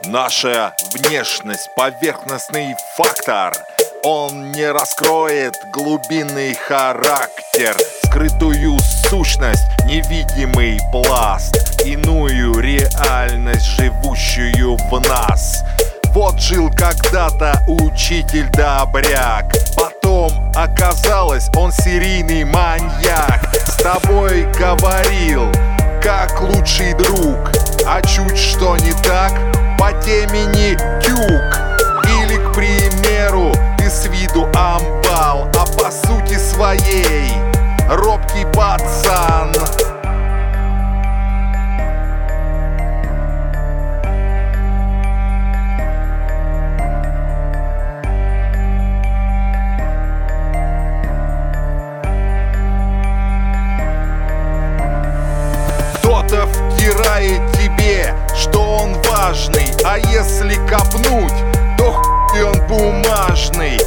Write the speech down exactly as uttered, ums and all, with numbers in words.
Наша внешность — поверхностный фактор. Он не раскроет глубинный характер, скрытую сущность, невидимый пласт, иную реальность, живущую в нас. Вот жил когда-то учитель-добряк, потом оказалось, он серийный маньяк. С тобой говорил, как лучший друг, а чуть что не так, по темени тюк. Или, к примеру, ты с виду амбал, а по сути своей робкий пацан. Кто-то втирает тебе, что он важный, а если копнуть, то хуй он бумажный.